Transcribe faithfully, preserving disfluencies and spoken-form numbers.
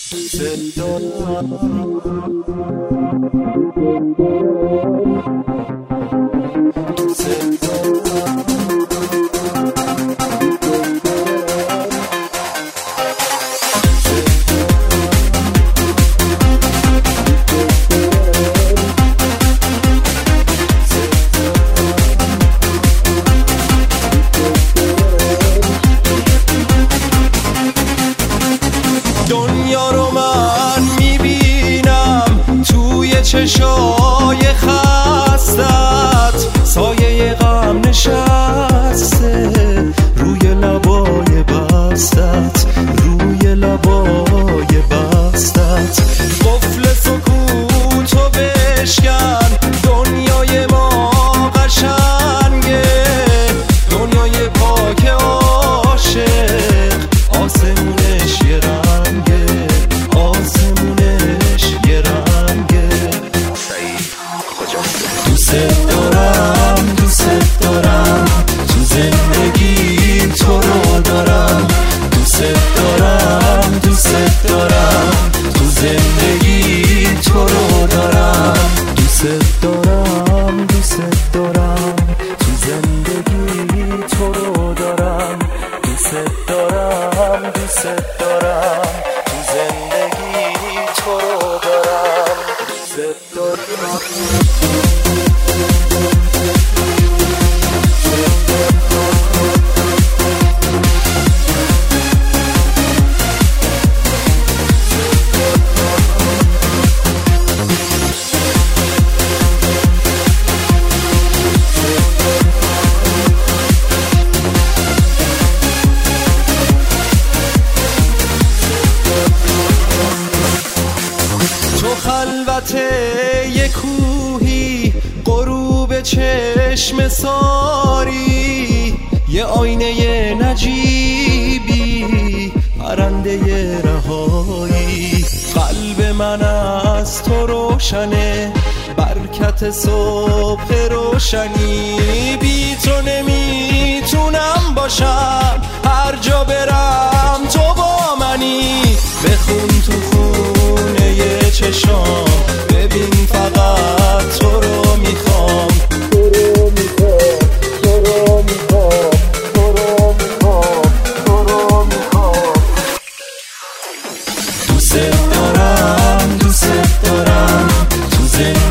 دنیا رو من میبینم توی چشای خستت، سایه غم نشسته روی لبای بستت، روی لبای بستت. قفل سکوتو بشکن، دنیای ما قشنگه، دنیای پاک عاشق، آسمونش یه رنگه، آسمونش یه رنگه. دوست دارم دوست دارم تو زندگی تو رو دارم، دوست دارم دوست دارم تو زندگی تو رو دارم، دوست دارم دوست دارم تو زندگی تو رو دارم، دوست دارم دوست دارم تو زندگی تو رو دارم، دوست دارم. خلوت یه کوهی، غروب چشم ساری، یه آینه نجیبی، پرنده رهایی. قلب من از تو روشنه، برکت صبح روشنی، بی تو نمیتونم باشم، هر جا برم تو با منی. بخون تو خونه ی چشام، ببین فقط تو رو میخوام، تو رو میخوام، تو رو میخوام، تو رو میخوام، تو رو میخوام. دوست دارم دوست دارم تو زندگی